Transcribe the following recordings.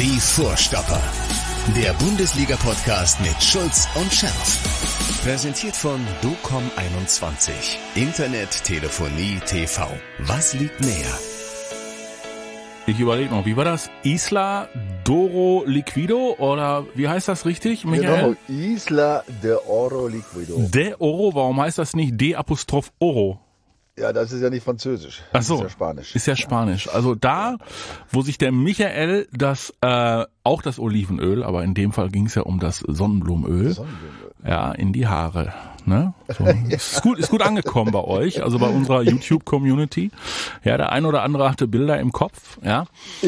Die Vorstopper. Der Bundesliga-Podcast mit Schulz und Scherf. Präsentiert von DOCOM21. Internet, Telefonie, TV. Was liegt näher? Ich überlege noch, wie war das? Isla d'Oro Liquido oder wie heißt das richtig, Michael? Genau, Isla de Oro Liquido. De Oro, warum heißt das nicht D''Oro? Ja, das ist ja nicht französisch. Ach Das so, ist ja Spanisch. Ist ja Spanisch. Also da, wo sich der Michael auch das Olivenöl, aber in dem Fall ging es ja um das Sonnenblumenöl, ja, in die Haare. Ne? So. Ist gut angekommen bei euch, also bei unserer YouTube-Community. Ja, der ein oder andere hatte Bilder im Kopf. Ja,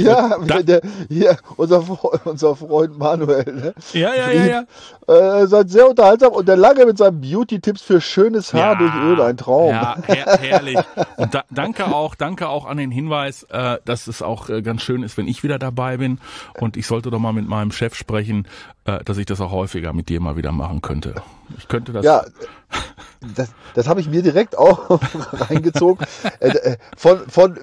unser Freund Manuel. Ne? Ja. Seid sehr unterhaltsam und der lange mit seinen Beauty-Tipps für schönes Haar durch Öl, ein Traum. Ja, herrlich. Und danke auch an den Hinweis, dass es auch ganz schön ist, wenn ich wieder dabei bin. Und ich sollte doch mal mit meinem Chef sprechen, dass ich das auch häufiger mit dir mal wieder machen könnte. Ich könnte das. Ja, das habe ich mir direkt auch reingezogen. Von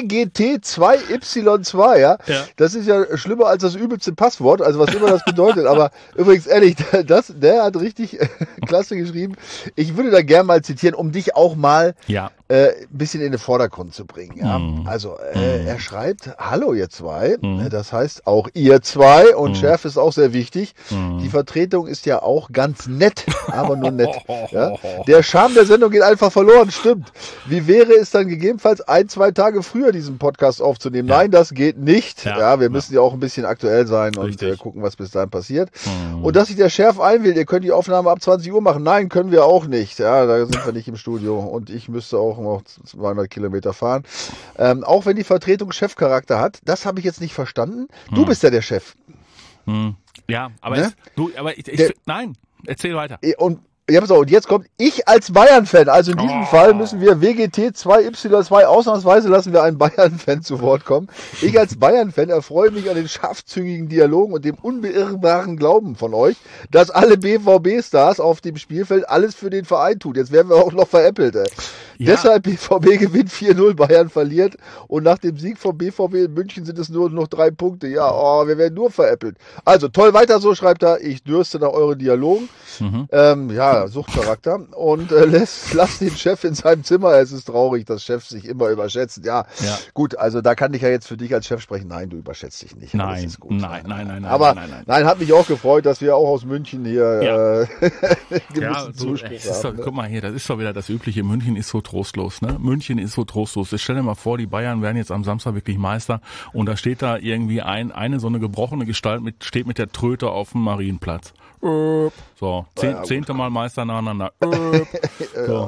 WGT2Y2, ja? Das ist ja schlimmer als das übelste Passwort, also was immer das bedeutet. Aber übrigens, ehrlich, der hat richtig klasse geschrieben. Ich würde da gerne mal zitieren, um dich auch mal ein bisschen in den Vordergrund zu bringen. Ja? Also, er schreibt, hallo ihr zwei, das heißt auch ihr zwei und Schärfe ist auch sehr wichtig. Die Vertretung ist ja auch ganz nett, aber nur nett. Ja? Der Charme der Sendung geht einfach verloren, stimmt. Wie wäre es dann gegebenenfalls 1-2 Tage früher diesen Podcast aufzunehmen? Nein, das geht nicht. Ja, wir müssen ja auch ein bisschen aktuell sein und gucken, was bis dahin passiert. Und dass sich der Chef einwählt, ihr könnt die Aufnahme ab 20 Uhr machen. Nein, können wir auch nicht. Ja, da sind wir nicht im Studio und ich müsste auch noch 200 Kilometer fahren. Auch wenn die Vertretung Chefcharakter hat, das habe ich jetzt nicht verstanden. Du bist ja der Chef. Ja, aber Ne? nein, erzähl weiter. Und jetzt kommt ich als Bayern-Fan. Also in diesem Fall müssen wir WGT2Y2 ausnahmsweise lassen wir einen Bayern-Fan zu Wort kommen. Ich als Bayern-Fan erfreue mich an den scharfzüngigen Dialogen und dem unbeirrbaren Glauben von euch, dass alle BVB-Stars auf dem Spielfeld alles für den Verein tun. Jetzt werden wir auch noch veräppelt. Ja. Deshalb BVB gewinnt 4-0, Bayern verliert und nach dem Sieg vom BVB in München sind es nur noch 3 Punkte. Ja, wir werden nur veräppelt. Also toll, weiter so, schreibt er. Ich dürste nach euren Dialogen. Suchtcharakter und lass den Chef in seinem Zimmer. Es ist traurig, dass Chefs sich immer überschätzen. Ja, gut, gut, da kann ich ja jetzt für dich als Chef sprechen. Nein, du überschätzt dich nicht. Nein, ist gut. Nein. Aber hat mich auch gefreut, dass wir auch aus München hier Zuspruch haben. Guck mal hier, das ist doch wieder das Übliche. München ist so trostlos, ne? München ist so trostlos. Ich stell dir mal vor, die Bayern werden jetzt am Samstag wirklich Meister und da steht da irgendwie eine so eine gebrochene Gestalt steht mit der Tröte auf dem Marienplatz. So, 10. Mal Meister nacheinander. So,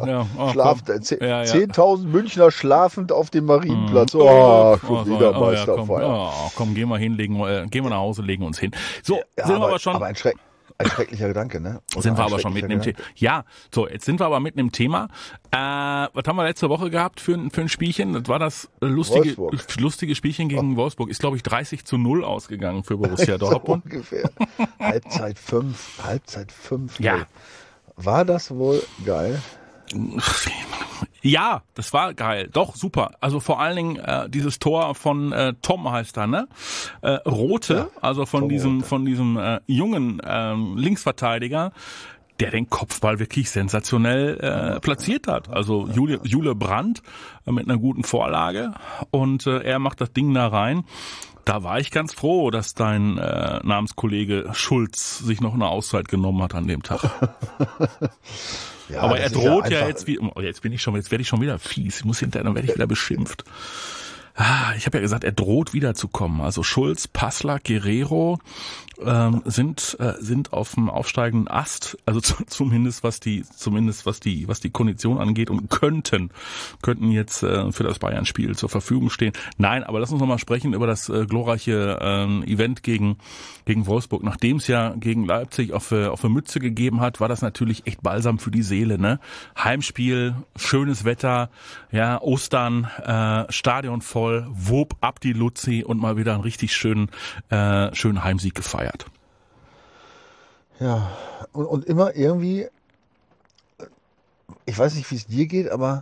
10.000 Münchner schlafend auf dem Marienplatz. Schon wieder Meisterfeier. Komm, gehen wir nach Hause, legen uns hin. So, sind wir aber schon. Aber ein schrecklicher Gedanke, ne? Sind wir aber schon mitten im Thema. Ja, so, jetzt sind wir aber mitten im Thema. Was haben wir letzte Woche gehabt für ein Spielchen? Das war das lustige Spielchen gegen Wolfsburg. Ist, glaube ich, 30-0 ausgegangen für Borussia Dortmund. So ungefähr. Halbzeit 5. Ja. War das wohl geil? Ja, das war geil. Doch, super. Also vor allen Dingen dieses Tor von Tom heißt er, ne? Rote, also von diesem jungen Linksverteidiger, der den Kopfball wirklich sensationell platziert hat. Also Jule Brandt mit einer guten Vorlage und er macht das Ding da rein. Da war ich ganz froh, dass dein Namenskollege Schulz sich noch eine Auszeit genommen hat an dem Tag. Ja, aber er droht ja jetzt wie, jetzt werde ich schon wieder fies. Dann werde ich wieder beschimpft. Ich habe ja gesagt, er droht wiederzukommen. Also Schulz, Passler, Guerrero sind auf dem aufsteigenden Ast, also zumindest was die Kondition angeht und könnten jetzt für das Bayern-Spiel zur Verfügung stehen. Nein, aber lass uns noch mal sprechen über das glorreiche Event gegen Wolfsburg. Nachdem es ja gegen Leipzig auf eine Mütze gegeben hat, war das natürlich echt Balsam für die Seele, ne? Heimspiel, schönes Wetter, ja, Ostern, Stadion voll, Wupp, ab die Luzi und mal wieder einen richtig schönen Heimsieg gefeiert. Ja, und immer irgendwie, ich weiß nicht, wie es dir geht, aber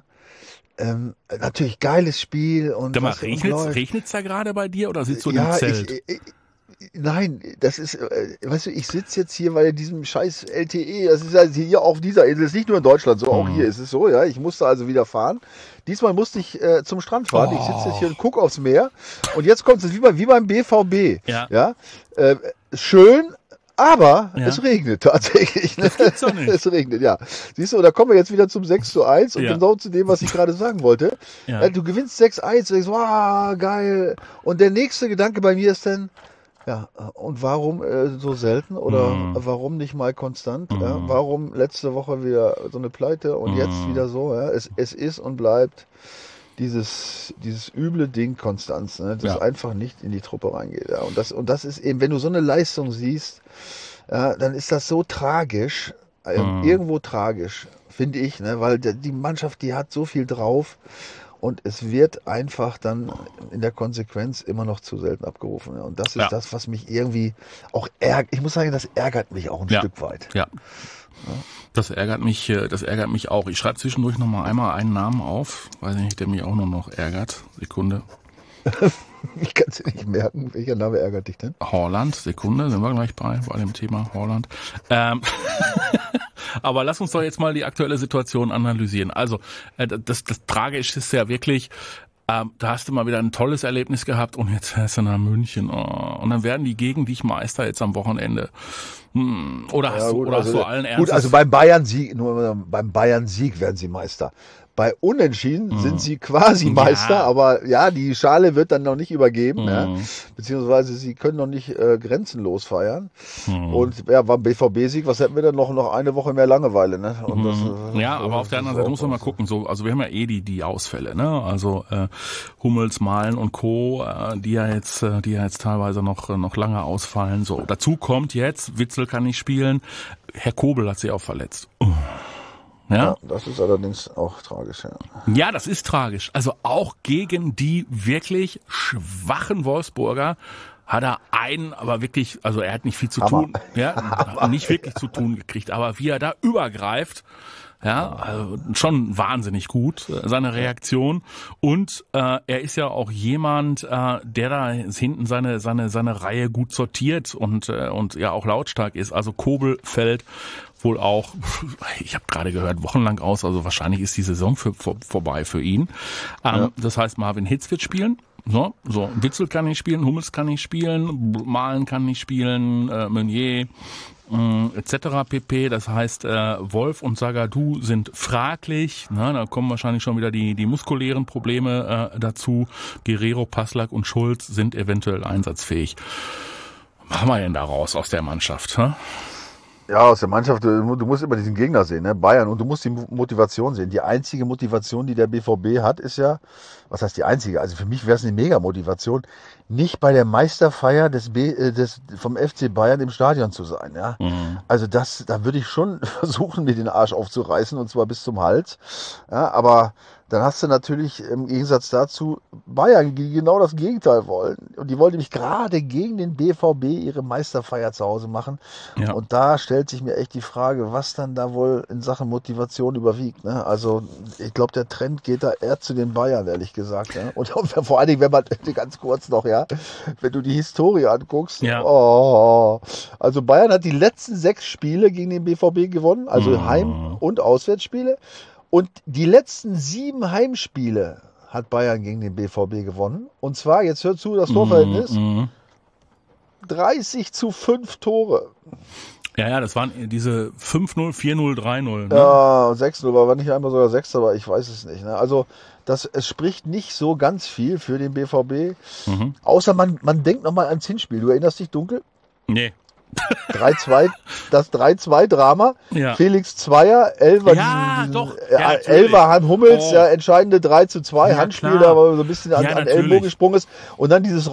natürlich geiles Spiel und regnet's da gerade bei dir oder sitzt du im Zelt? Nein, das ist, weißt du, ich sitze jetzt hier bei diesem scheiß LTE, das ist ja hier auf dieser Insel, das ist nicht nur in Deutschland so, auch hier ist es so, ja, ich musste also wieder fahren. Diesmal musste ich zum Strand fahren, ich sitze jetzt hier und gucke aufs Meer und jetzt kommt es wie beim BVB, ja, schön, aber es regnet tatsächlich. Ne? Das gibt's doch nicht. Es regnet, ja. Siehst du, und da kommen wir jetzt wieder zum 6:1 und genau zu dem, was ich gerade sagen wollte. Ja. Du gewinnst 6:1, du denkst, wow, geil. Und der nächste Gedanke bei mir ist dann, ja, und warum so selten oder warum nicht mal konstant? Ja? Warum letzte Woche wieder so eine Pleite und jetzt wieder so? Ja? Es ist und bleibt dieses üble Ding Konstanz, ne? Das einfach nicht in die Truppe reingeht. Ja? Und das ist eben, wenn du so eine Leistung siehst, dann ist das so tragisch, irgendwo tragisch, finde ich, ne? Weil die Mannschaft, die hat so viel drauf. Und es wird einfach dann in der Konsequenz immer noch zu selten abgerufen. Ja. Und das ist das, was mich irgendwie auch ärgert. Ich muss sagen, das ärgert mich auch ein Stück weit. Ja. Das ärgert mich auch. Ich schreibe zwischendurch noch mal einmal einen Namen auf. Weiß nicht, der mich auch nur noch ärgert. Sekunde. Ich kann es nicht merken. Welcher Name ärgert dich denn? Haaland. Sekunde, sind wir gleich bei dem Thema Haaland. Aber lass uns doch jetzt mal die aktuelle Situation analysieren. Also, das Tragische ist ja wirklich, da hast du mal wieder ein tolles Erlebnis gehabt und jetzt fährst du nach München. Oh, und dann werden die gegen dich Meister jetzt am Wochenende. Oder hast du allen Ernstes... Gut, also beim Bayern-Sieg werden sie Meister. Bei Unentschieden sind sie quasi Meister, aber ja, die Schale wird dann noch nicht übergeben, ja, beziehungsweise sie können noch nicht grenzenlos feiern. Und ja, beim BVB-Sieg, was hätten wir denn noch eine Woche mehr Langeweile, ne? Und das, aber auf der anderen Seite muss man mal gucken, so, also wir haben ja die Ausfälle, ne? Also Hummels, Malen und Co., die ja jetzt teilweise noch lange ausfallen. So, dazu kommt jetzt, Witzel kann nicht spielen, Herr Kobel hat sich auch verletzt. Ja, das ist allerdings auch tragisch. Ja. Ja, das ist tragisch. Also auch gegen die wirklich schwachen Wolfsburger hat er aber wirklich, also er hat nicht viel zu tun, nicht wirklich zu tun gekriegt, aber wie er da übergreift, also schon wahnsinnig gut, seine Reaktion. Und er ist ja auch jemand, der da hinten seine Reihe gut sortiert und ja auch lautstark ist. Also Kobel fällt wohl auch, ich habe gerade gehört, wochenlang aus, also wahrscheinlich ist die Saison vorbei für ihn. Das heißt, Marvin Hitz wird spielen. So, Witzel kann nicht spielen, Hummels kann nicht spielen, Malen kann nicht spielen, Meunier etc. pp. Das heißt, Wolf und Zagadou sind fraglich. Da kommen wahrscheinlich schon wieder die muskulären Probleme dazu. Guerrero, Passlack und Schulz sind eventuell einsatzfähig. Was machen wir denn daraus aus der Mannschaft? Ja, aus der Mannschaft, du musst immer diesen Gegner sehen, ne? Bayern, und du musst die Motivation sehen. Die einzige Motivation, die der BVB hat, ist ja, was heißt die einzige? Also für mich wäre es eine Mega-Motivation, nicht bei der Meisterfeier vom FC Bayern im Stadion zu sein, ja. Also da würde ich schon versuchen, mir den Arsch aufzureißen, und zwar bis zum Hals. Ja, aber dann hast du natürlich im Gegensatz dazu Bayern, die genau das Gegenteil wollen. Und die wollen nämlich gerade gegen den BVB ihre Meisterfeier zu Hause machen. Ja. Und da stellt sich mir echt die Frage, was dann da wohl in Sachen Motivation überwiegt. Ne? Also ich glaube, der Trend geht da eher zu den Bayern, ehrlich gesagt. Ja? Und vor allen Dingen, wenn man ganz kurz noch, wenn du die Historie anguckst. Ja. Also Bayern hat die letzten 6 Spiele gegen den BVB gewonnen, also Heim- und Auswärtsspiele. Und die letzten 7 Heimspiele hat Bayern gegen den BVB gewonnen. Und zwar, jetzt hört zu, das Torverhältnis, 30:5 Tore. Ja, das waren diese 5-0, 4-0, 3-0. Ne? Ja, 6-0, war nicht einmal sogar 6, aber ich weiß es nicht. Ne? Also es spricht nicht so ganz viel für den BVB. Außer man denkt nochmal ans Hinspiel. Du erinnerst dich dunkel? Nee. 3-2, das 3-2-Drama. Ja. Felix Zweier, Elfer Hummels, entscheidende 3-2 Handspiel, da wo so ein bisschen an Ellbogen gesprungen ist. Und dann dieses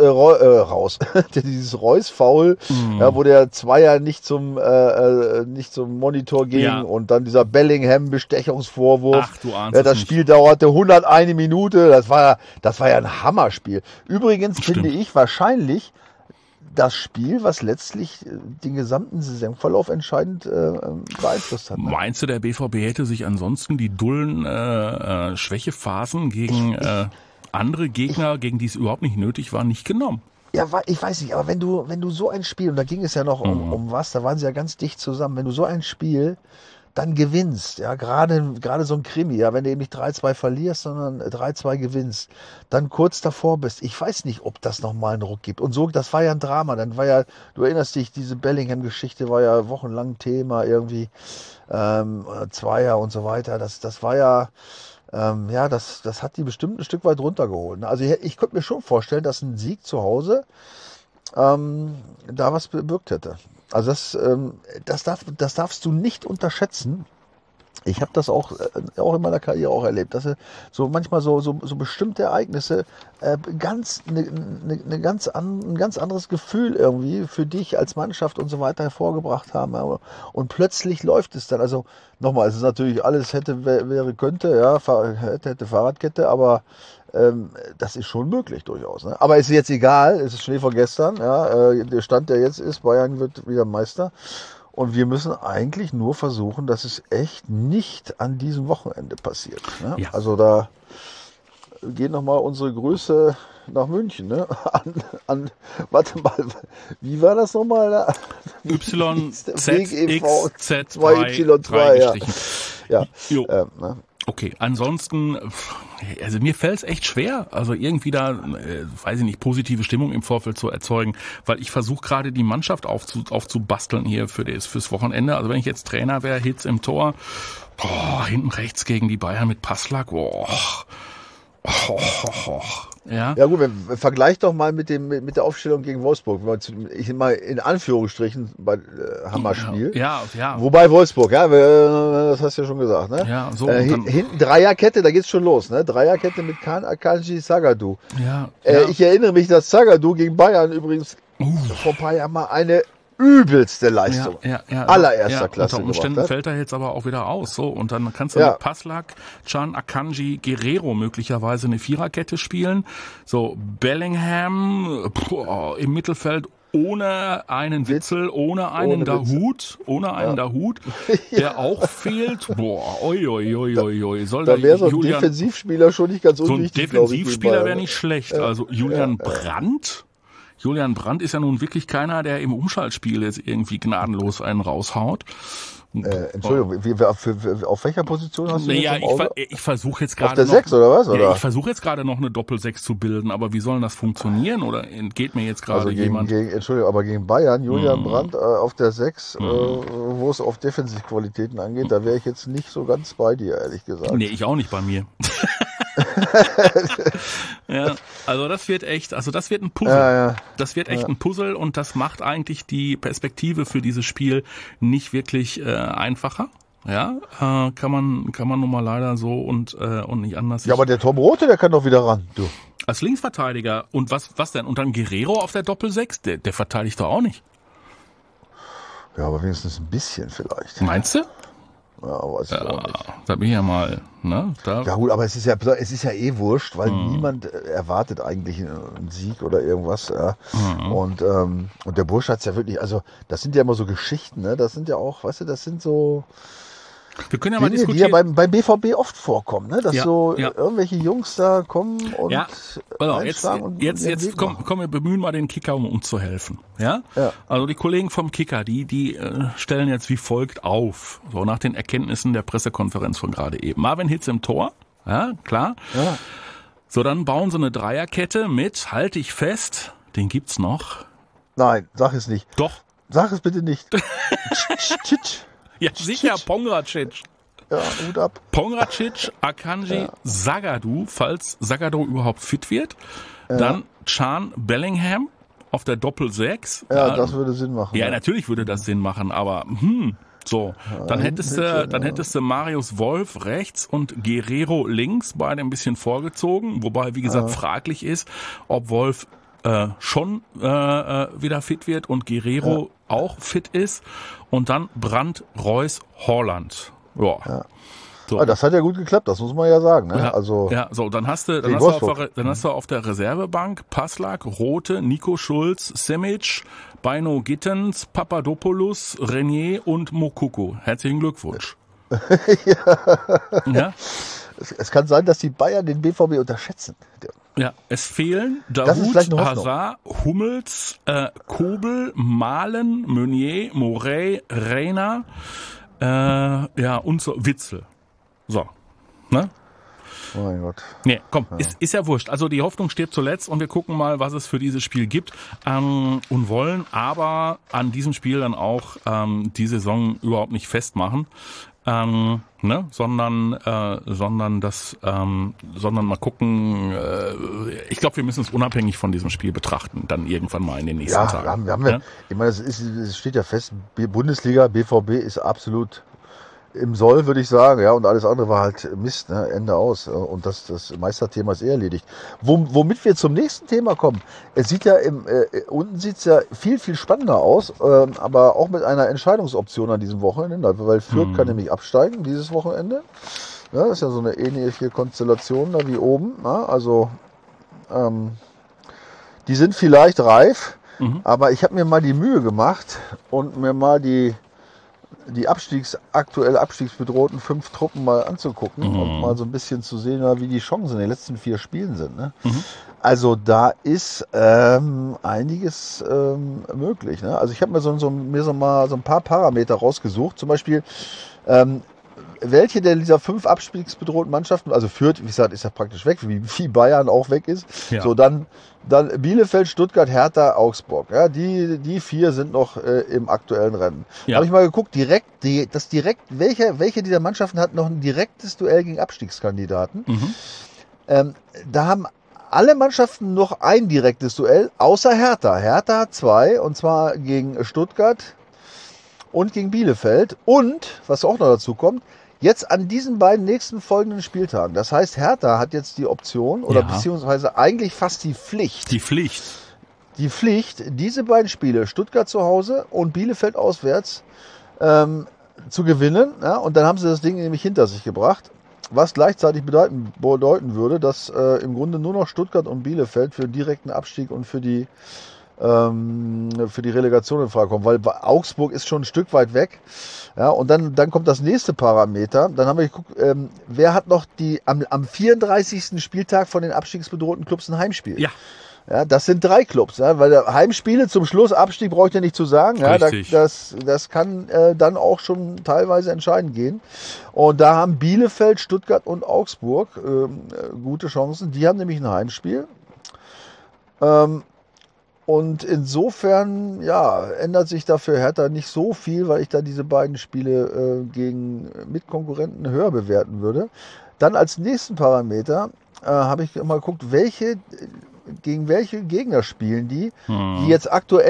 dieses Reus-Foul, wo der Zweier nicht zum Monitor ging, und dann dieser Bellingham-Bestechungsvorwurf. Ach, du ahnst das Spiel dauerte 101 Minute. Das war ja ein Hammerspiel. Übrigens finde ich wahrscheinlich das Spiel, was letztlich den gesamten Saisonverlauf entscheidend beeinflusst hat. Ne? Meinst du, der BVB hätte sich ansonsten die dullen Schwächephasen gegen andere Gegner, gegen die es überhaupt nicht nötig war, nicht genommen? Ja, ich weiß nicht, aber wenn du so ein Spiel, und da ging es ja noch um was, da waren sie ja ganz dicht zusammen, wenn du so ein Spiel dann gewinnst, ja, gerade so ein Krimi, ja, wenn du eben nicht 3-2 verlierst, sondern 3-2 gewinnst, dann kurz davor bist, ich weiß nicht, ob das nochmal einen Ruck gibt. Und so, das war ja ein Drama, dann war ja, du erinnerst dich, diese Bellingham-Geschichte war ja wochenlang Thema irgendwie, Zweier und so weiter, das war ja, das hat die bestimmt ein Stück weit runtergeholt. Also ich könnte mir schon vorstellen, dass ein Sieg zu Hause da was bewirkt hätte. Also das darfst du nicht unterschätzen. Ich habe das auch in meiner Karriere auch erlebt, dass so manchmal so bestimmte Ereignisse ein ganz anderes Gefühl irgendwie für dich als Mannschaft und so weiter hervorgebracht haben. Und plötzlich läuft es dann. Also nochmal, es ist natürlich alles wäre, könnte, ja, hätte Fahrradkette, aber das ist schon möglich durchaus. Ne? Aber ist jetzt egal, es ist Schnee von gestern. Ja, der Stand, der jetzt ist, Bayern wird wieder Meister. Und wir müssen eigentlich nur versuchen, dass es echt nicht an diesem Wochenende passiert. Ne? Ja. Also da geht nochmal unsere Grüße nach München. Ne? Warte mal, wie war das nochmal? YZXZ2, ja. Ne? Okay, ansonsten, also mir fällt es echt schwer, also irgendwie da, weiß ich nicht, positive Stimmung im Vorfeld zu erzeugen, weil ich versuche gerade die Mannschaft aufzubasteln hier fürs Wochenende. Also wenn ich jetzt Trainer wäre, Hitz im Tor, hinten rechts gegen die Bayern mit Passlack, Ja. Ja gut, vergleich doch mal mit der Aufstellung gegen Wolfsburg. Ich mal in Anführungsstrichen bei Hammerspiel. Ja. Wobei Wolfsburg, ja, das hast du ja schon gesagt, ne? Ja, so. Hinten Dreierkette, da geht's schon los, ne? Dreierkette mit Can, Akanji, Zagadou. Ja. Ich erinnere mich, dass Zagadou gegen Bayern übrigens vor ein paar Jahren mal eine übelste Leistung. Ja. Allererster Klasse. Unter Umständen fällt er jetzt aber auch wieder aus. So, und dann kannst du mit Passlack, Can, Akanji, Guerrero möglicherweise eine Viererkette spielen. So, Bellingham im Mittelfeld ohne einen Witzel, ohne einen Dahut, der auch fehlt. Da wäre so ein Defensivspieler schon nicht ganz unwichtig. So ein Defensivspieler wäre nicht schlecht. Also Julian Brandt ist ja nun wirklich keiner, der im Umschaltspiel jetzt irgendwie gnadenlos einen raushaut. Entschuldigung, auf welcher Position hast du jetzt im Auge? Ich versuche jetzt gerade auf der 6 oder was? Oder? Ja, ich versuche jetzt gerade noch eine Doppel-6 zu bilden, aber wie soll das funktionieren? Oder entgeht mir jetzt gerade jemand? Entschuldigung, aber gegen Bayern, Julian Brandt auf der 6, wo es auf Defensivqualitäten angeht, da wäre ich jetzt nicht so ganz bei dir, ehrlich gesagt. Nee, ich auch nicht bei mir. Ja, also das wird ein Puzzle. Ja. Das wird echt ein Puzzle und das macht eigentlich die Perspektive für dieses Spiel nicht wirklich einfacher. Ja, kann man nun mal leider so und nicht anders. Ja, aber der Tom Rote, der kann doch wieder ran, du. Als Linksverteidiger und was denn? Und dann Guerrero auf der Doppel-6, der verteidigt doch auch nicht. Ja, aber wenigstens ein bisschen vielleicht. Meinst du? Ja, weiß ich auch nicht. Da bin ich ja mal, ne? Ja gut, aber es ist ja eh wurscht, weil niemand erwartet eigentlich einen Sieg oder irgendwas. Ja. Und der Bursch hat's ja wirklich, also das sind ja immer so Geschichten, ne? Das sind ja auch, weißt du, das sind so wir können ja mal Dinge, diskutieren, die ja beim BVB oft vorkommen, ne? Dass irgendwelche Jungs da kommen und jetzt komm, wir bemühen mal den Kicker, um uns zu helfen. Ja? Also die Kollegen vom Kicker, die stellen jetzt wie folgt auf, so nach den Erkenntnissen der Pressekonferenz von gerade eben. Marvin Hitz im Tor, ja, klar. Ja. So, dann bauen sie eine Dreierkette mit, halte ich fest, den gibt's noch. Nein, sag es nicht. Doch. Sag es bitte nicht. Ja, sicher, Pongracic. Ja, Hut ab. Pongracic, Akanji, Zagadou, falls Zagadou überhaupt fit wird. Dann Can, Bellingham auf der Doppel-6. Ja, das würde Sinn machen. Ja, natürlich würde das Sinn machen, aber so, dann hättest du Marius Wolf rechts und Guerrero links, beide ein bisschen vorgezogen, wobei, wie gesagt, fraglich ist, ob Wolf schon wieder fit wird und Guerrero auch fit ist. Und dann Brandt, Reus, Haaland. Ja. So. Das hat ja gut geklappt, das muss man ja sagen. Ne? Dann hast du auf der Reservebank Passlack, Rote, Nico Schulz, Simic, Bino Gittens, Papadopoulos, Renier und Moukoko. Herzlichen Glückwunsch. Ja? Es kann sein, dass die Bayern den BVB unterschätzen. Ja, es fehlen Dahoud, Hazard, Hummels, Kobel, Malen, Meunier, Morey, Reina, und so Witzel. So, ne? Oh mein Gott. Nee, komm, ja. Ist ja wurscht. Also die Hoffnung steht zuletzt und wir gucken mal, was es für dieses Spiel gibt und wollen aber an diesem Spiel dann auch die Saison überhaupt nicht festmachen, sondern mal gucken. Ich glaube, wir müssen es unabhängig von diesem Spiel betrachten, dann irgendwann mal in den nächsten Tagen. Ich meine, es steht ja fest, Bundesliga, BVB ist absolut im Soll, würde ich sagen, ja, und alles andere war halt Mist, ne? Ende aus. Und das Meisterthema ist erledigt. Womit wir zum nächsten Thema kommen. Es sieht ja unten sieht's ja viel, viel spannender aus, aber auch mit einer Entscheidungsoption an diesem Wochenende, weil Fürth kann nämlich absteigen dieses Wochenende. Ja, das ist ja so eine ähnliche Konstellation da wie oben. Ja, also die sind vielleicht reif, aber ich habe mir mal die Mühe gemacht und mir mal die aktuell abstiegsbedrohten 5 Truppen mal anzugucken und mal so ein bisschen zu sehen, wie die Chancen in den letzten 4 Spielen sind. Ne? Also da ist einiges möglich. Ne? Also ich habe mir mal so ein paar Parameter rausgesucht. Zum Beispiel, welche dieser 5 abstiegsbedrohten Mannschaften, also Fürth, wie gesagt, ist ja praktisch weg, wie Bayern auch weg ist. Ja. So, dann Bielefeld, Stuttgart, Hertha, Augsburg. Ja, die 4 sind noch im aktuellen Rennen. Ja. Habe ich mal geguckt, welche dieser Mannschaften hat noch ein direktes Duell gegen Abstiegskandidaten. Da haben alle Mannschaften noch ein direktes Duell, außer Hertha. Hertha hat 2, und zwar gegen Stuttgart und gegen Bielefeld. Und, was auch noch dazu kommt, jetzt an diesen beiden nächsten folgenden Spieltagen. Das heißt, Hertha hat jetzt die Option oder beziehungsweise eigentlich fast die Pflicht. Die Pflicht, diese beiden Spiele, Stuttgart zu Hause und Bielefeld auswärts, zu gewinnen. Ja, und dann haben sie das Ding nämlich hinter sich gebracht. Was gleichzeitig bedeuten würde, dass im Grunde nur noch Stuttgart und Bielefeld für direkten Abstieg und für die Relegation in Frage kommen, weil Augsburg ist schon ein Stück weit weg. Ja, und dann kommt das nächste Parameter. Dann haben wir geguckt, wer hat noch am 34. Spieltag von den abstiegsbedrohten Clubs ein Heimspiel? Ja. Ja, das sind 3 Clubs, ja, weil Heimspiele zum Schluss, Abstieg brauche ich ja nicht zu sagen. Ja, das kann dann auch schon teilweise entscheidend gehen. Und da haben Bielefeld, Stuttgart und Augsburg gute Chancen. Die haben nämlich ein Heimspiel. Und insofern, ändert sich da für Hertha nicht so viel, weil ich da diese beiden Spiele gegen Mitkonkurrenten höher bewerten würde. Dann als nächsten Parameter habe ich mal geguckt, gegen welche Gegner spielen die jetzt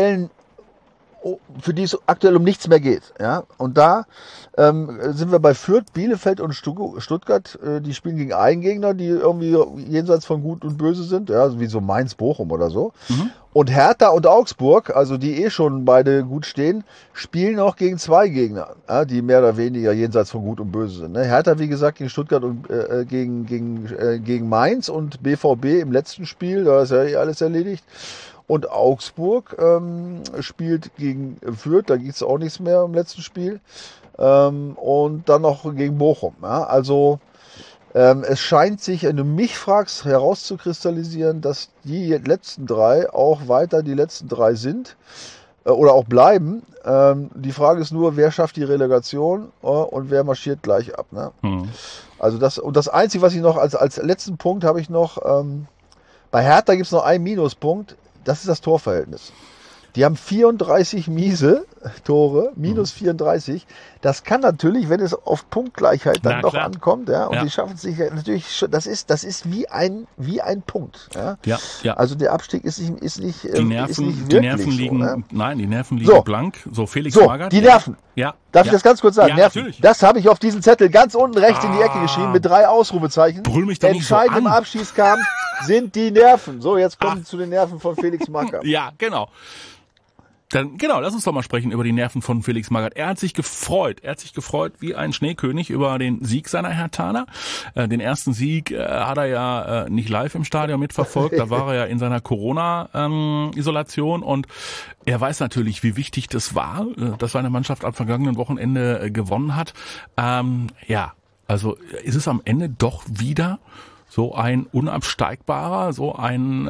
für die es aktuell um nichts mehr geht. Ja? Und da sind wir bei Fürth, Bielefeld und Stuttgart. Die spielen gegen einen Gegner, die irgendwie jenseits von Gut und Böse sind, ja, wie so Mainz, Bochum oder so. Und Hertha und Augsburg, also die schon beide gut stehen, spielen auch gegen 2 Gegner, ja, die mehr oder weniger jenseits von Gut und Böse sind. Ne? Hertha, wie gesagt, gegen Stuttgart und gegen Mainz und BVB im letzten Spiel, da ist ja alles erledigt. Und Augsburg spielt gegen Fürth, da geht es auch nichts mehr im letzten Spiel. Und dann noch gegen Bochum. Ja? Also es scheint sich, wenn du mich fragst, herauszukristallisieren, dass die letzten 3 auch weiter die letzten 3 sind oder auch bleiben. Die Frage ist nur, wer schafft die Relegation und wer marschiert gleich ab. Ne? Also das Einzige, was ich noch als letzten Punkt habe ich noch, bei Hertha gibt es noch einen Minuspunkt. Das ist das Torverhältnis. Die haben 34 miese Tore, minus 34. Das kann natürlich, wenn es auf Punktgleichheit dann doch ankommt, ja, und die schaffen es sich natürlich schon, das ist wie ein Punkt. Ja. Also der Abstieg ist nicht die Nerven liegen, so, ne? Nein, die Nerven liegen blank. So, Felix Magath. Die Nerven. Ja. Darf ich das ganz kurz sagen? Ja, Nerven. Natürlich. Das habe ich auf diesen Zettel ganz unten rechts in die Ecke geschrieben mit 3 Ausrufezeichen. Brüll mich doch nicht so an. Entscheidend im Abstiegskampf sind die Nerven. So, jetzt kommen wir zu den Nerven von Felix Magath. Ja, genau. Dann, lass uns doch mal sprechen über die Nerven von Felix Magath. Er hat sich gefreut wie ein Schneekönig über den Sieg seiner Herthaner. Den ersten Sieg hat er ja nicht live im Stadion mitverfolgt, da war er ja in seiner Corona-Isolation und er weiß natürlich, wie wichtig das war, dass seine Mannschaft am vergangenen Wochenende gewonnen hat. Also ist es am Ende doch wieder so ein unabsteigbarer, so ein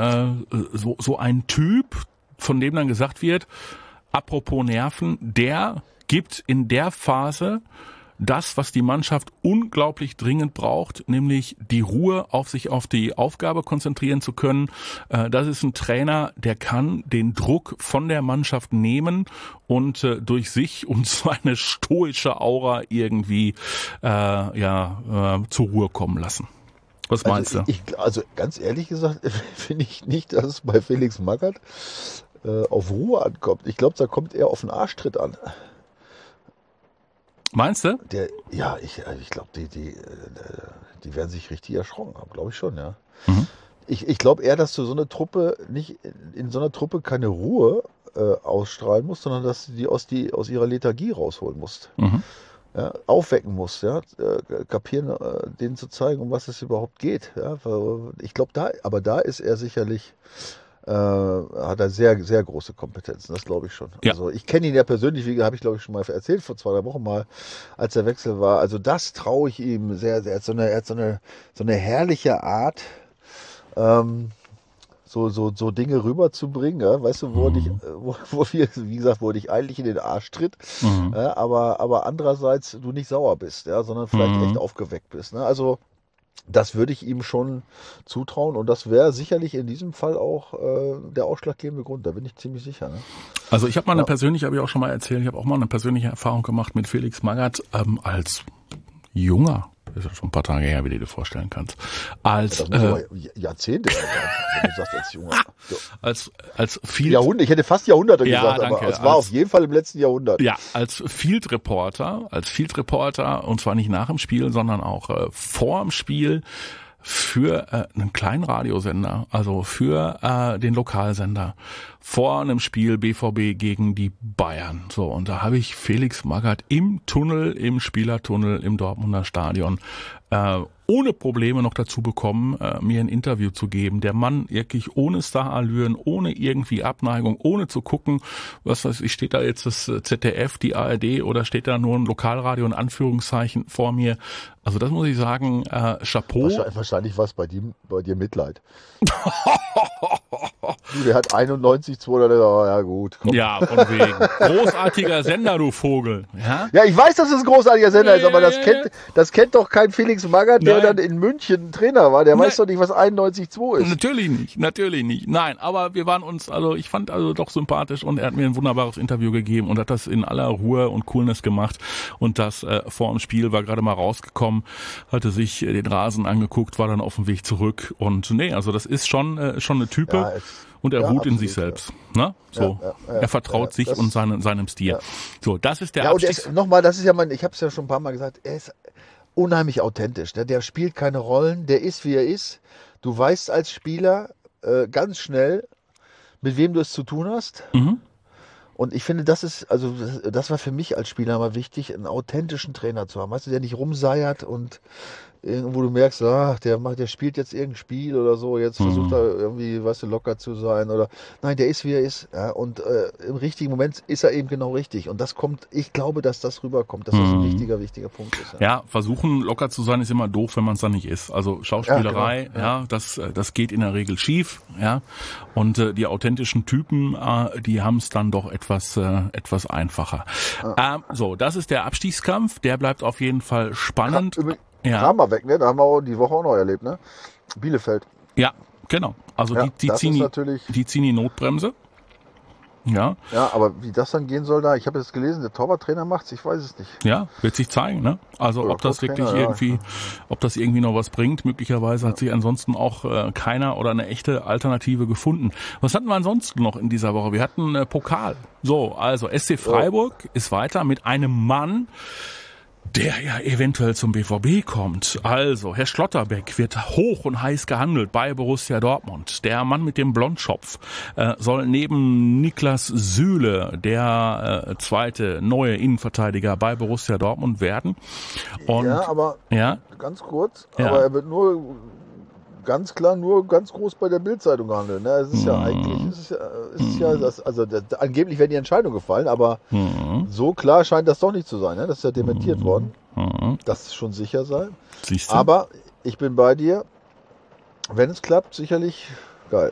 Typ, von dem dann gesagt wird, apropos Nerven, der gibt in der Phase das, was die Mannschaft unglaublich dringend braucht, nämlich die Ruhe, sich auf die Aufgabe konzentrieren zu können. Das ist ein Trainer, der kann den Druck von der Mannschaft nehmen und durch sich und seine stoische Aura irgendwie zur Ruhe kommen lassen. Was meinst du? Also ganz ehrlich gesagt finde ich nicht, dass es bei Felix Magath auf Ruhe ankommt. Ich glaube, da kommt eher auf den Arschtritt an. Meinst du? Ich glaube, die werden sich richtig erschrocken haben, glaube ich schon, ja. Mhm. Ich glaube eher, dass du so eine Truppe in so einer Truppe keine Ruhe ausstrahlen musst, sondern dass du die aus ihrer Lethargie rausholen musst. Mhm. Ja, aufwecken musst, ja, kapieren, denen zu zeigen, um was es überhaupt geht. Ja. Ich glaube, da ist er sicherlich hat er sehr, sehr große Kompetenzen, das glaube ich schon. Ja. Also ich kenne ihn ja persönlich, wie habe ich glaube ich schon mal erzählt, vor 2-3 Wochen mal, als der Wechsel war. Also das traue ich ihm sehr, sehr. Er hat so eine herrliche Art, so Dinge rüberzubringen, ja? Weißt du, wo er dich eigentlich in den Arsch tritt, ja? aber andererseits du nicht sauer bist, ja? Sondern vielleicht echt aufgeweckt bist. Ne? Also das würde ich ihm schon zutrauen und das wäre sicherlich in diesem Fall auch der ausschlaggebende Grund, da bin ich ziemlich sicher. Ne? Also ich habe mal habe ich auch schon mal erzählt, ich habe auch mal eine persönliche Erfahrung gemacht mit Felix Magath als junger, das ist ja schon ein paar Tage her, wie du dir vorstellen kannst. Das muss aber Jahrzehnte sein, wenn du sagst als junger. Als Field Jahrhundert, ich hätte fast Jahrhunderte gesagt, danke. Aber es war auf jeden Fall im letzten Jahrhundert. Ja, als Field Reporter, und zwar nicht nach dem Spiel, sondern auch vor dem Spiel für einen kleinen Radiosender, also für den Lokalsender, vor einem Spiel BVB gegen die Bayern. So, und da habe ich Felix Magath im Spielertunnel im Dortmunder Stadion ohne Probleme noch dazu bekommen, mir ein Interview zu geben. Der Mann wirklich ohne Starallüren, ohne irgendwie Abneigung, ohne zu gucken, was weiß ich, steht da jetzt das ZDF, die ARD oder steht da nur ein Lokalradio in Anführungszeichen vor mir. Also das muss ich sagen, Chapeau. Wahrscheinlich war es bei dir Mitleid. Der hat 91,2 oder ja gut. Komm. Ja, von wegen. Großartiger Sender, du Vogel. Ja, ich weiß, dass es ein großartiger Sender ist, aber das kennt doch kein Felix Magath, der dann in München Trainer war. Der weiß doch nicht, was 91,2 ist. Natürlich nicht. Nein, aber wir waren uns, ich fand doch sympathisch und er hat mir ein wunderbares Interview gegeben und hat das in aller Ruhe und Coolness gemacht und das vor dem Spiel war gerade mal rausgekommen, hatte sich den Rasen angeguckt, war dann auf dem Weg zurück und also das ist schon eine Type. Ja, und er ruht in sich selbst. Ja. Ne? So. Er vertraut sich und seinem Stil. Ja. So, das ist der Abstieg. Nochmal, das ist ja ich habe es ja schon ein paar Mal gesagt, er ist unheimlich authentisch. Der spielt keine Rollen, der ist, wie er ist. Du weißt als Spieler ganz schnell, mit wem du es zu tun hast. Mhm. Und ich finde, das war für mich als Spieler mal wichtig, einen authentischen Trainer zu haben. Weißt du, der nicht rumseiert und irgendwo du merkst, der spielt jetzt irgendein Spiel oder so, jetzt versucht er irgendwie, locker zu sein oder nein, der ist, wie er ist. Ja, und im richtigen Moment ist er eben genau richtig. Und ich glaube, dass das rüberkommt, dass das ein wichtiger Punkt ist. Ja, versuchen locker zu sein ist immer doof, wenn man es dann nicht ist. Also Schauspielerei, das geht in der Regel schief. Ja, und die authentischen Typen, die haben es dann doch etwas einfacher. So, das ist der Abstiegskampf, der bleibt auf jeden Fall spannend. Kramer weg, ne? Da haben wir auch die Woche auch noch erlebt, ne? Bielefeld. Ja, genau. Also die ziehen die Notbremse. Ja. Ja, aber wie das dann gehen soll da, ich habe jetzt gelesen, der Torwarttrainer macht's, ich weiß es nicht. Ja, wird sich zeigen, ne? Also ob das wirklich ob das irgendwie noch was bringt. Möglicherweise hat sich ansonsten auch keiner oder eine echte Alternative gefunden. Was hatten wir ansonsten noch in dieser Woche? Wir hatten Pokal. So, also SC Freiburg ist weiter mit einem Mann, der ja eventuell zum BVB kommt. Also, Herr Schlotterbeck wird hoch und heiß gehandelt bei Borussia Dortmund. Der Mann mit dem Blondschopf soll neben Niklas Süle der zweite neue Innenverteidiger bei Borussia Dortmund werden. Und, ganz kurz, aber er wird nur ganz groß bei der Bild-Zeitung gehandelt. Ne? Es ist ja eigentlich, angeblich werden die Entscheidungen gefallen, aber so klar scheint das doch nicht zu sein. Ne? Das ist ja dementiert worden. Das ist schon sicher sein. Siehst du? Aber ich bin bei dir. Wenn es klappt, sicherlich geil.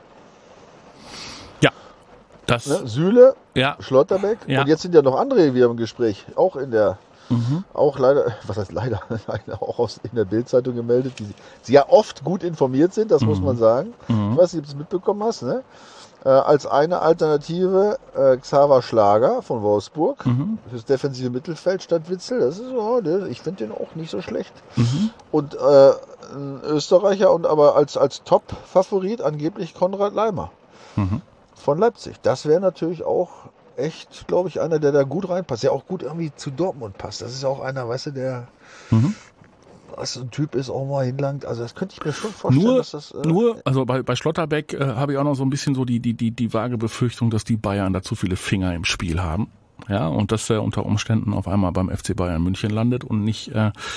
Ja. Das, ne? Süle, ja. Schlotterbeck und jetzt sind ja noch andere wieder im Gespräch, auch in der, auch leider, was heißt leider, auch in der Bild-Zeitung gemeldet, die ja oft gut informiert sind, das muss man sagen. Ich weiß nicht, ob du es mitbekommen hast, ne? Als eine Alternative Xaver Schlager von Wolfsburg fürs defensive Mittelfeld statt Witzel. Das ist ich finde den auch nicht so schlecht. Und ein Österreicher und aber als Top-Favorit angeblich Konrad Laimer von Leipzig. Das wäre natürlich auch echt, glaube ich, einer, der da gut reinpasst. Der auch gut irgendwie zu Dortmund passt. Das ist ja auch einer, weißt du, der was ein Typ ist, auch mal hinlangt. Also das könnte ich mir schon vorstellen, dass das... also bei Schlotterbeck habe ich auch noch so ein bisschen so die vage Befürchtung, dass die Bayern da zu viele Finger im Spiel haben. Ja, und dass er unter Umständen auf einmal beim FC Bayern München landet und nicht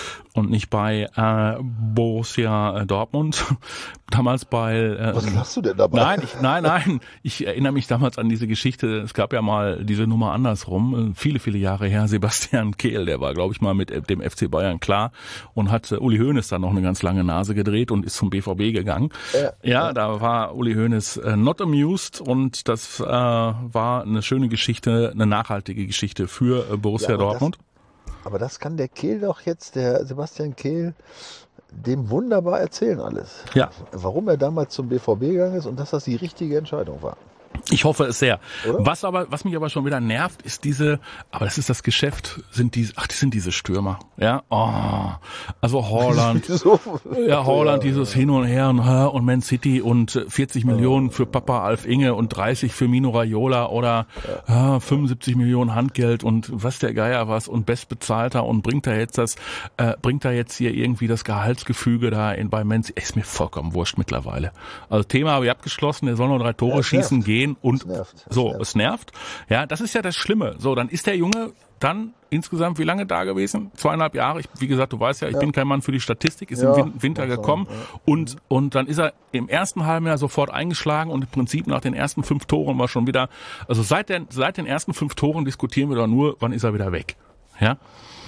bei Borussia Dortmund. Damals bei... Was lachst du denn dabei? Nein. Ich erinnere mich damals an diese Geschichte. Es gab ja mal diese Nummer andersrum. Viele, viele Jahre her. Sebastian Kehl, der war, glaube ich, mal mit dem FC Bayern klar und hat Uli Hoeneß dann noch eine ganz lange Nase gedreht und ist zum BVB gegangen. Ja, da war Uli Hoeneß not amused und das war eine schöne Geschichte, eine nachhaltige Geschichte für Borussia Dortmund. Aber das kann der Kehl doch jetzt, der Sebastian Kehl, dem wunderbar erzählen alles. Ja. Warum er damals zum BVB gegangen ist und dass das die richtige Entscheidung war. Ich hoffe es sehr. Oder? Was mich aber schon wieder nervt, ist aber das ist das Geschäft, sind diese Stürmer. Ja, also Haaland. Haaland, dieses Hin und Her und Man City und 40 Millionen für Papa Alf Inge und 30 für Mino Raiola oder 75 Millionen Handgeld und was der Geier was und bestbezahlter und bringt da jetzt hier irgendwie das Gehaltsgefüge da bei Man City. Ist mir vollkommen wurscht mittlerweile. Also Thema habe ich abgeschlossen, der soll nur 3 Tore schießen, gehen und es nervt. Ja, das ist ja das Schlimme. So, dann ist der Junge dann insgesamt wie lange da gewesen? 2,5 Jahre. Wie gesagt, du weißt ja, ich bin kein Mann für die Statistik, ist im Winter gekommen und dann ist er im ersten halben Jahr sofort eingeschlagen und im Prinzip nach den ersten 5 Toren war schon wieder, also seit den ersten 5 Toren diskutieren wir doch nur, wann ist er wieder weg. Ja?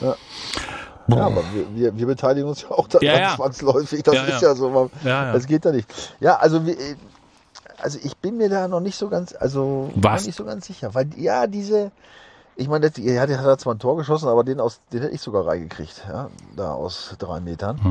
Ja, aber wir beteiligen uns ja auch daran zwangsläufig. Das ist ja so. Das geht ja nicht. Ja, also ich bin mir da noch nicht so ganz, nicht so ganz sicher, weil ich meine, der hat zwar ein Tor geschossen, aber den hätte ich sogar reingekriegt, ja, da aus 3 Metern.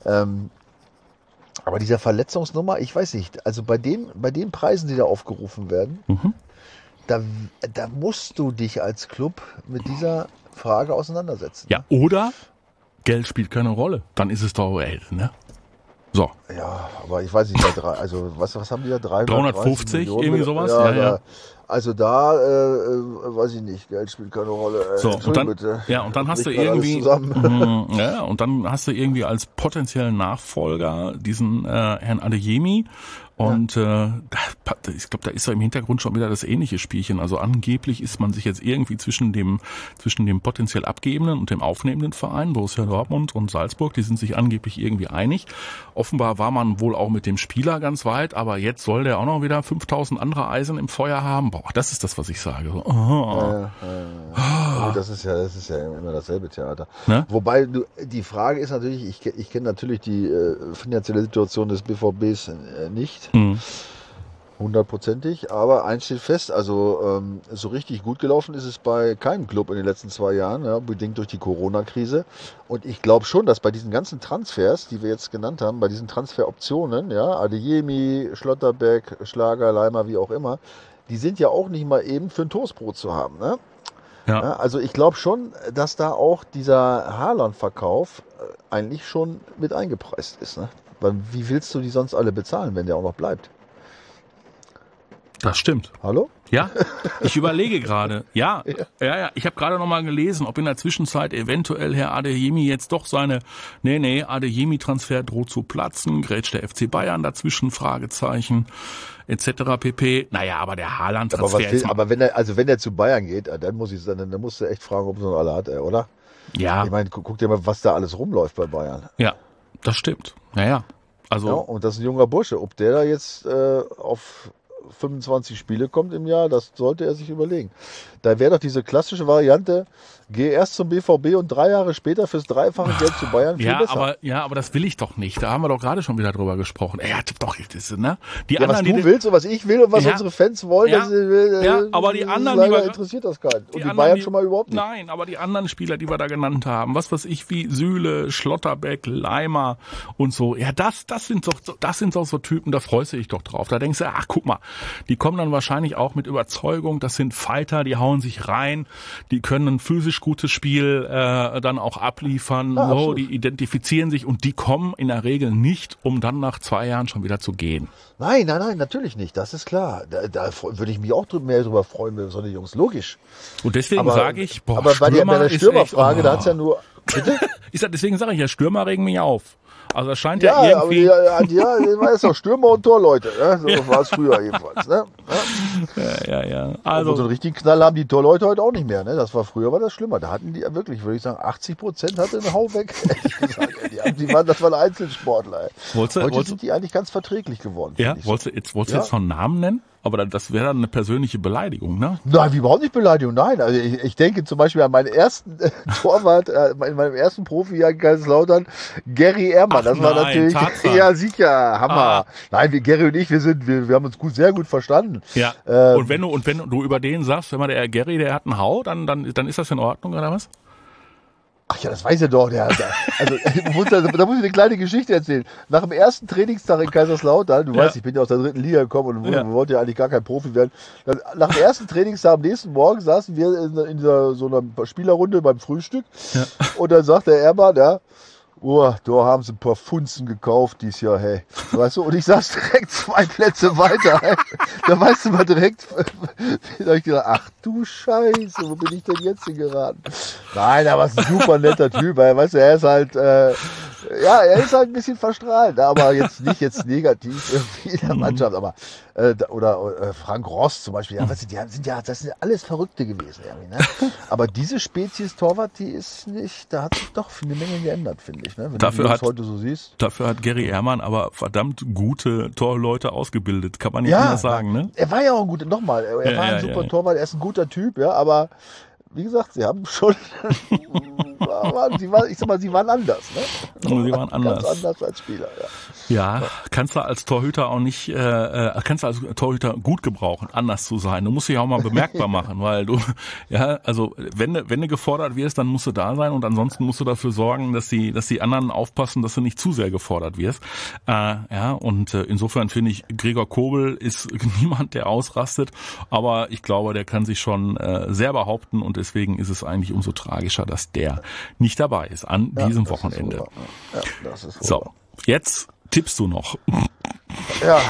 Aber dieser Verletzungsnummer, ich weiß nicht, also bei den Preisen, die da aufgerufen werden, da musst du dich als Club mit dieser Frage auseinandersetzen. Ja, oder Geld spielt keine Rolle, dann ist es doch ne? So. Ja, aber ich weiß nicht, was haben die da? 350, irgendwie sowas? Ja. Also da, weiß ich nicht, Geld spielt keine Rolle. So, und dann, bitte. Ja, und dann hast du irgendwie, und dann hast du irgendwie als potenziellen Nachfolger diesen Herrn Adeyemi. Und ich glaube, da ist ja im Hintergrund schon wieder das ähnliche Spielchen. Also angeblich ist man sich jetzt irgendwie zwischen dem potenziell abgebenden und dem aufnehmenden Verein, Borussia Dortmund und Salzburg, die sind sich angeblich irgendwie einig. Offenbar war man wohl auch mit dem Spieler ganz weit, aber jetzt soll der auch noch wieder 5000 andere Eisen im Feuer haben. Boah, das ist das, was ich sage. So, das ist ja immer dasselbe Theater. Ne? Wobei die Frage ist natürlich, ich kenne natürlich die finanzielle Situation des BVBs nicht. 100%ig, aber eins steht fest, also so richtig gut gelaufen ist es bei keinem Club in den letzten 2 Jahren, ja, bedingt durch die Corona-Krise. Und ich glaube schon, dass bei diesen ganzen Transfers, die wir jetzt genannt haben, bei diesen Transferoptionen, ja, Adeyemi, Schlotterbeck, Schlager, Laimer, wie auch immer, die sind ja auch nicht mal eben für ein Toastbrot zu haben, ne? Ja, also ich glaube schon, dass da auch dieser Haaland-Verkauf eigentlich schon mit eingepreist ist, ne? Weil wie willst du die sonst alle bezahlen, wenn der auch noch bleibt? Das stimmt. Hallo? Ja, ich überlege gerade. Ja. Ich habe gerade noch mal gelesen, ob in der Zwischenzeit eventuell Herr Adeyemi jetzt doch Adeyemi-Transfer droht zu platzen, grätscht der FC Bayern dazwischen, Fragezeichen, etc. pp. Naja, aber der Haaland-Transfer... Aber wenn er zu Bayern geht, dann musst du echt fragen, ob so alle hat, oder? Ja. Ich meine, guck dir mal, was da alles rumläuft bei Bayern. Ja, das stimmt. Naja, also... Ja, und das ist ein junger Bursche. Ob der da jetzt auf 25 Spiele kommt im Jahr, das sollte er sich überlegen. Da wäre doch diese klassische Variante, geh erst zum BVB und 3 Jahre später fürs dreifache Geld zu Bayern viel besser. Aber das will ich doch nicht. Da haben wir doch gerade schon wieder drüber gesprochen. Er hat doch, ne? Was du willst und was ich will und was unsere Fans wollen, aber die anderen, interessiert das keinen. Und die Bayern schon mal überhaupt nicht. Nein, aber die anderen Spieler, die wir da genannt haben, was weiß ich, wie Süle, Schlotterbeck, Leimer und so, ja, das sind doch so Typen, da freust du dich doch drauf. Da denkst du, ach, guck mal, die kommen dann wahrscheinlich auch mit Überzeugung, das sind Fighter, die hauen sich rein, die können ein physisch gutes Spiel dann auch abliefern, die identifizieren sich und die kommen in der Regel nicht, um dann nach 2 Jahren schon wieder zu gehen. Nein, natürlich nicht, das ist klar. Da würde ich mich auch mehr drüber freuen, wenn so eine Jungs, logisch. Und deswegen sage ich, aber bei der Stürmerfrage, da hat's ja nur... Bitte? Deswegen sage ich ja, Stürmer regen mich auf. Also das scheint ja irgendwie... Ja, ist doch Stürmer und Torleute. Ne? So war es früher jedenfalls. Ne? Ja. Also so einen richtigen Knall haben die Torleute heute auch nicht mehr. Ne? Früher war das schlimmer. Da hatten die wirklich, würde ich sagen, 80% hatte einen Hau weg. Das waren Einzelsportler. Heute sind die eigentlich ganz verträglich geworden. Ja, wolltest du jetzt noch einen Namen nennen? Aber das wäre dann eine persönliche Beleidigung, ne? Nein, überhaupt nicht Beleidigung, nein. Also ich denke zum Beispiel an meinen ersten Torwart, in meinem ersten Profi-Jahr in Kaiserslautern, Gary Ehrmann. Das war natürlich, ja sicher, Hammer. Nein, Gary und ich, wir haben uns sehr gut verstanden. Ja. Und wenn du über den sagst, wenn man der Gary, der hat einen Hau, dann ist das in Ordnung, oder was? Ach ja, das weiß er doch. Da muss ich eine kleine Geschichte erzählen. Nach dem ersten Trainingstag in Kaiserslautern, du weißt, ich bin ja aus der 3. Liga gekommen und wollte ja eigentlich gar kein Profi werden. Nach dem ersten Trainingstag am nächsten Morgen saßen wir in so einer Spielerrunde beim Frühstück und dann sagt der Ehrmann, da haben sie ein paar Funzen gekauft dieses Jahr, hey. Weißt du, und ich saß direkt 2 Plätze weiter. Hey. Da weißt du mal direkt, da hab ich gedacht, ach du Scheiße, wo bin ich denn jetzt hingeraten? Nein, aber ist ein super netter Typ, weißt du, er ist halt ein bisschen verstrahlt, aber jetzt nicht negativ irgendwie in der Mannschaft, aber oder Frank Ross zum Beispiel, weißt du, das sind alles Verrückte gewesen, irgendwie, ne? Aber diese Spezies Torwart, die ist nicht, da hat sich doch eine Menge geändert, finde ich, ne? Wenn du das heute so siehst. Dafür hat Gary Ehrmann aber verdammt gute Torleute ausgebildet, kann man nicht anders sagen, ne? Er war ja auch ein guter, nochmal, er war ein super Torwart, er ist ein guter Typ, ja, aber wie gesagt, sie haben schon, sie waren anders, ne? Sie waren anders. Ganz anders als Spieler, ja. Ja, kannst du als Torhüter auch nicht, kannst du als Torhüter gut gebrauchen, anders zu sein. Du musst dich auch mal bemerkbar machen, weil du, also wenn du gefordert wirst, dann musst du da sein und ansonsten musst du dafür sorgen, dass die anderen aufpassen, dass du nicht zu sehr gefordert wirst. Insofern finde ich, Gregor Kobel ist niemand, der ausrastet, aber ich glaube, der kann sich schon sehr behaupten und deswegen ist es eigentlich umso tragischer, dass der nicht dabei ist an diesem Wochenende. Das ist so, jetzt tippst du noch. Ja,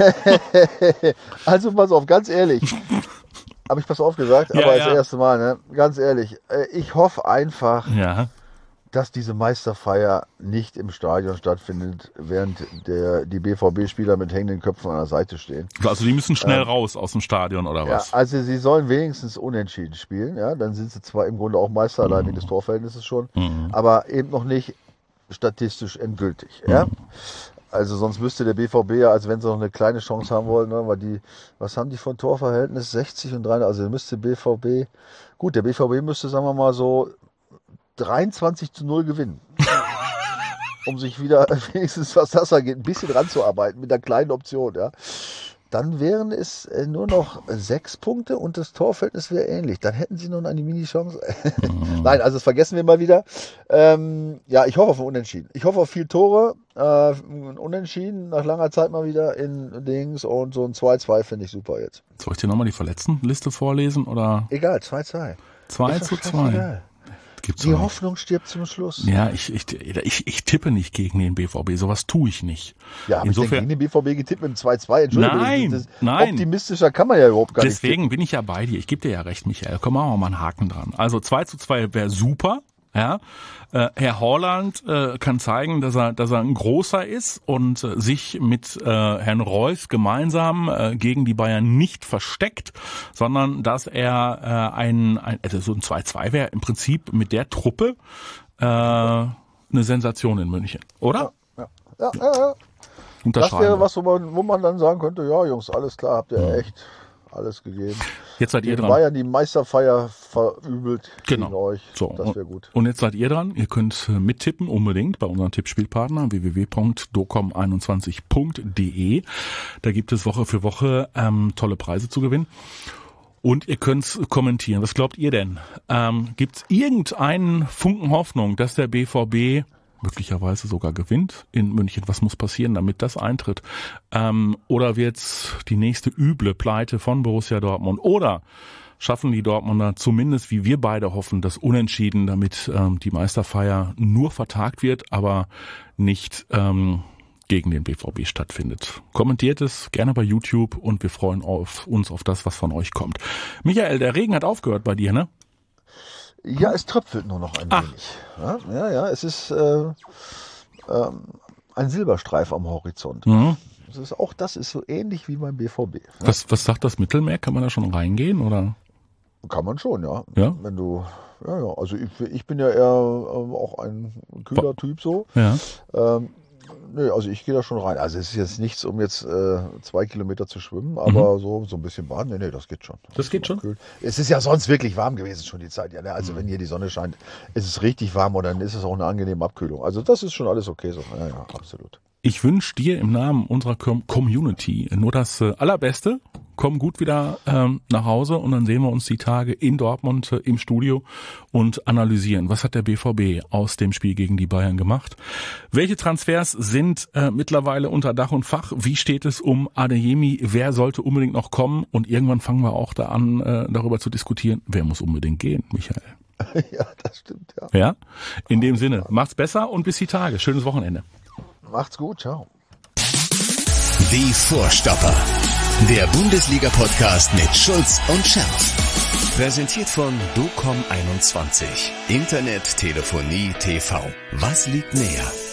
also pass auf, ganz ehrlich. Habe ich pass auf gesagt, aber das erste Mal, ne? Ganz ehrlich. Ich hoffe einfach, dass diese Meisterfeier nicht im Stadion stattfindet, während die BVB-Spieler mit hängenden Köpfen an der Seite stehen. Also die müssen schnell raus aus dem Stadion oder was? Ja, also sie sollen wenigstens unentschieden spielen. Ja, dann sind sie zwar im Grunde auch Meister, allein wegen des Torverhältnisses schon, aber eben noch nicht statistisch endgültig. Ja. Also sonst müsste der BVB ja, als wenn sie noch eine kleine Chance haben wollen, ne, weil was haben die von Torverhältnis? 60 und 3, also müsste der BVB müsste, sagen wir mal so, 23-0 gewinnen. Um sich wieder wenigstens, was das angeht, ein bisschen ranzuarbeiten mit einer kleinen Option, ja. Dann wären es nur noch 6 Punkte und das Torverhältnis wäre ähnlich. Dann hätten sie noch eine Mini-Chance. Nein, also das vergessen wir mal wieder. Ich hoffe auf ein Unentschieden. Ich hoffe auf viel Tore. Ein Unentschieden nach langer Zeit mal wieder in Dings und so ein 2-2 finde ich super jetzt. Soll ich dir nochmal die Verletztenliste vorlesen? Oder? Egal, 2-2. 2-2. Die Hoffnung stirbt zum Schluss. Ja, ich tippe nicht gegen den BVB, sowas tue ich nicht. Ja, habe ich denn gegen den BVB getippt mit dem 2-2? Entschuldigung, nein. Optimistischer kann man ja überhaupt gar nicht. Deswegen bin ich ja bei dir. Ich gebe dir ja recht, Michael. Komm, machen wir mal einen Haken dran. Also 2-2 wäre super. Ja, Herr Haaland kann zeigen, dass er ein großer ist und sich mit Herrn Reus gemeinsam gegen die Bayern nicht versteckt, sondern dass er also so ein 2-2 wäre im Prinzip mit der Truppe eine Sensation in München, oder? Ja. unterschreiben. Das wäre was, wo man dann sagen könnte, ja Jungs, alles klar, habt ihr echt alles gegeben. Jetzt seid ihr dran. Bayern die Meisterfeier verübelt gegen euch. So, das wäre gut. Und jetzt seid ihr dran. Ihr könnt mittippen unbedingt bei unserem Tippspielpartner www.docom21.de. Da gibt es Woche für Woche tolle Preise zu gewinnen. Und ihr könnt kommentieren. Was glaubt ihr denn? Gibt es irgendeinen Funken Hoffnung, dass der BVB möglicherweise sogar gewinnt in München? Was muss passieren, damit das eintritt? Oder wird's die nächste üble Pleite von Borussia Dortmund? Oder schaffen die Dortmunder zumindest, wie wir beide hoffen, das Unentschieden, damit die Meisterfeier nur vertagt wird, aber nicht gegen den BVB stattfindet? Kommentiert es gerne bei YouTube und wir freuen uns auf das, was von euch kommt. Michael, der Regen hat aufgehört bei dir, ne? Ja, es tröpfelt nur noch ein wenig. Ja, es ist ein Silberstreif am Horizont. Mhm. Das ist so ähnlich wie beim BVB. Ja? Was sagt das Mittelmeer? Kann man da schon reingehen, oder? Kann man schon, ja. Wenn du, also ich bin ja eher auch ein kühler Typ so. Ja. Nö, also ich gehe da schon rein. Also es ist jetzt nichts, um jetzt 2 Kilometer zu schwimmen, aber so ein bisschen baden, nee, das geht schon. Das geht schon? Kühl. Es ist ja sonst wirklich warm gewesen schon die Zeit. Ja, ne? Also wenn hier die Sonne scheint, ist es richtig warm und dann ist es auch eine angenehme Abkühlung. Also das ist schon alles okay so. Ja, absolut. Ich wünsche dir im Namen unserer Community nur das Allerbeste. Komm gut wieder nach Hause und dann sehen wir uns die Tage in Dortmund im Studio und analysieren, was hat der BVB aus dem Spiel gegen die Bayern gemacht. Welche Transfers sind mittlerweile unter Dach und Fach? Wie steht es um Adeyemi? Wer sollte unbedingt noch kommen? Und irgendwann fangen wir auch da an, darüber zu diskutieren, wer muss unbedingt gehen, Michael. Ja, das stimmt, ja. Ja, in dem Sinne, macht's besser und bis die Tage. Schönes Wochenende. Macht's gut, ciao. Die Vorstopper. Der Bundesliga-Podcast mit Schulz und Scherf. Präsentiert von Docom21. Internet, Telefonie, TV. Was liegt näher?